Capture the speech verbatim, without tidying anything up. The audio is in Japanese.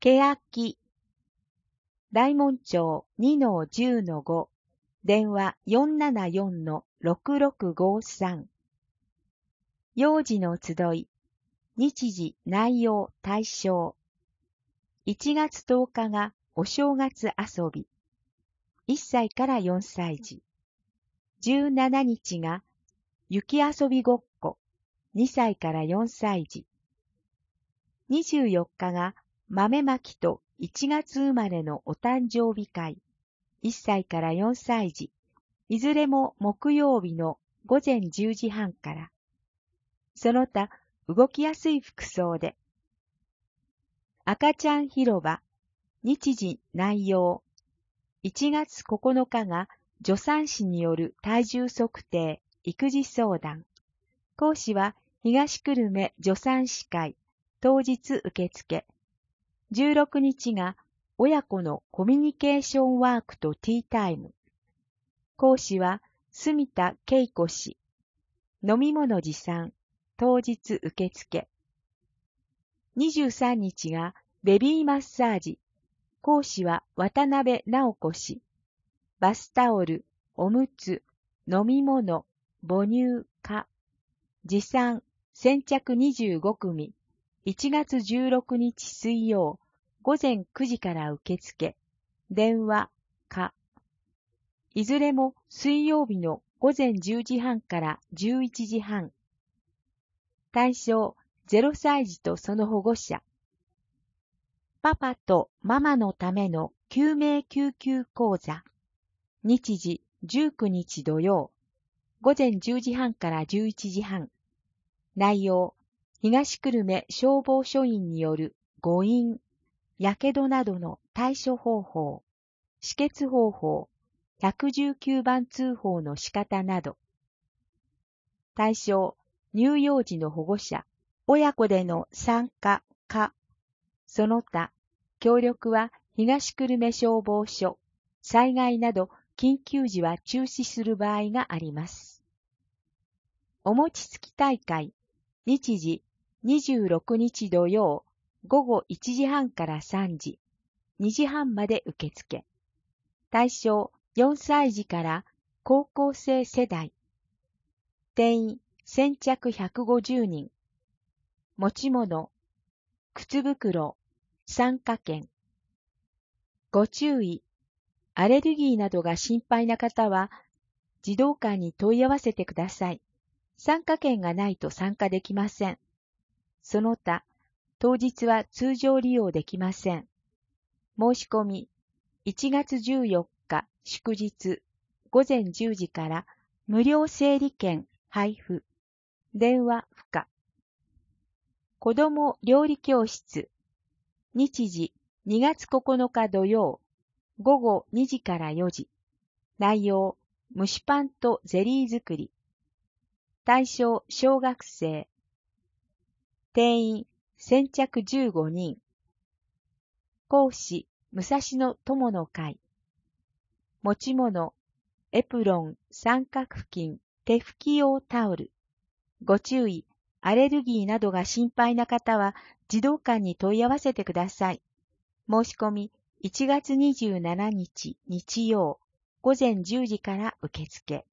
けやき、大門町 にのじゅうのご、電話 よんななよんのろくろくごさん。幼児の集い、日時、内容、対象。いちがつとおかがお正月遊び。いっさいからよんさい児。じゅうしちにちが雪遊びごっこ。にさいからよんさい児。にじゅうよっかが豆まきといちがつ生まれのお誕生日会。いっさいからよんさい児。いずれも木曜日のごぜんじゅうじはんから。その他、動きやすい服装で。赤ちゃん広場、日時、内容。いちがつここのかが助産師による体重測定、育児相談。講師は東久留米助産師会、当日受付。じゅうろくにちが親子のコミュニケーションワークとティータイム。講師は住田恵子氏。飲み物持参、当日受付。にじゅうさんにちがベビーマッサージ。講師は渡辺直子氏。バスタオル、おむつ、飲み物、母乳、蚊。持参、先着にじゅうごくみ。いちがつじゅうろくにち水曜、ごぜんくじから受付。電話、蚊。いずれも水曜日のごぜんじゅうじはんからじゅういちじはん。対象、ゼロさい児とその保護者。パパとママのための救命救急講座。日時、じゅうくにち土曜。ごぜんじゅうじはんからじゅういちじはん。内容、東久留米消防署員による誤飲、やけどなどの対処方法、止血方法、ひゃくじゅうきゅうばん通報の仕方など。対象、乳幼児の保護者、親子での参加、か、その他、協力は東久留米消防署、災害など緊急時は中止する場合があります。お餅つき大会、日時、にじゅうろくにち土曜、ごごいちじはんからさんじ、にじはんまで受付。対象、よんさい児から高校生世代。定員、先着ひゃくごじゅうにん。持ち物、靴袋、参加券。ご注意、アレルギーなどが心配な方は、児童館に問い合わせてください。参加券がないと参加できません。その他、当日は通常利用できません。申し込み、いちがつじゅうよっか祝日、ごぜんじゅうじから無料整理券配布。電話不可。子ども料理教室。日時、にがつここのか土曜、ごごにじからよじ。内容、蒸しパンとゼリー作り。対象、小学生。定員、先着じゅうごにん。講師、武蔵野友の会。持ち物、エプロン、三角布巾、手拭き用タオル。ご注意、アレルギーなどが心配な方は、児童館に問い合わせてください。申し込み、いちがつにじゅうしちにち日曜、ごぜんじゅうじから受付。